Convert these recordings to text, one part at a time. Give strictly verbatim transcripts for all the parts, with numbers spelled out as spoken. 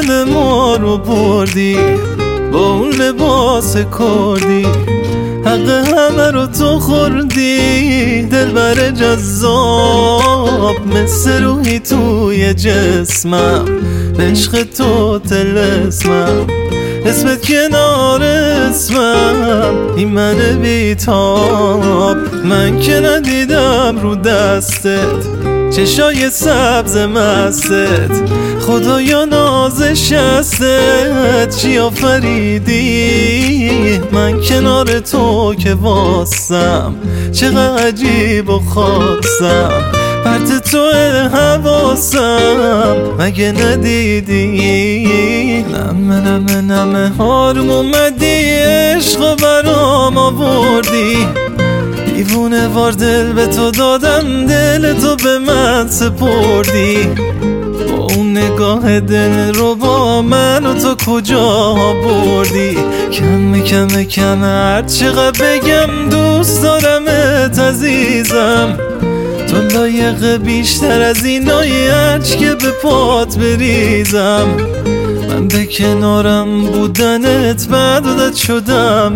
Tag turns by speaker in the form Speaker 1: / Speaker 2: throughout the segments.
Speaker 1: دل ما رو بردی، با اون لباس کردی حق همه رو تو خوردی. دلبر جذاب مثل روحی توی جسمم، عشق تو طلسمم، اسمت کنار اسمم، این من بیتاب. من که ندیدم رو دستت چشای سبز مستت، خدایا نازش هستت چی آفریدی. من کنار تو که واسم چقدر عجیب و خاصم، پرت تو حواسم مگه ندیدی. نمه نمه نمه هارم اومدی، عشق برام آوردی، دیوونه وار دل به تو دادم، دل تو به من سپردی. با اون نگاه دل رو با من و تو کجا بردی. کم کم کم هر چقدر بگم دوست دارمت عزیزم، تو لایق بیشتر از اینایی هرچ که به پات بریزم. من به کنارم بودنت بعد عادت شدم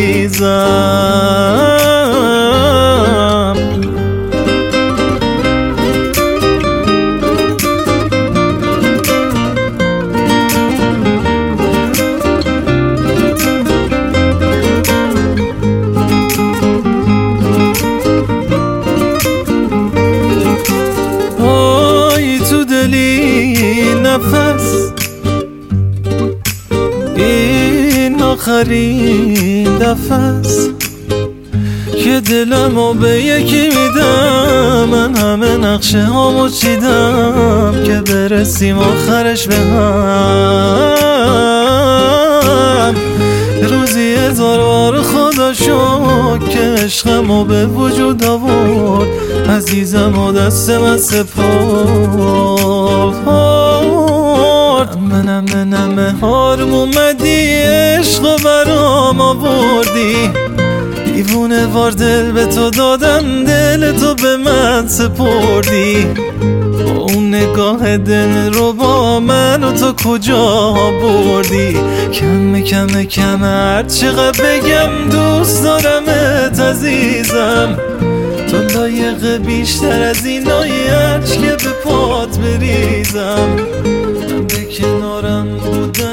Speaker 1: مریضم. آی تو دلی نفس، این آخرین دفعست که دلمو به یکی میدم. من همه نقشه هامو چیدم که برسیم آخرش به هم. روزی هزار بار خدا شد که عشقمو به وجود آورد، عزیزم و دست من سپرد. منم منم هارم اومدی، عشق برام آوردی، دیوونه وار دل به تو دادم، دل تو به من سپردی. با اون نگاه دل رو با من و تو کجا بردی. کم کم کم هر چقدر بگم دوست دارمت عزیزم، تو لایق بیشتر از اینایی هرچ که به پات بریزم. من به کنارم بودم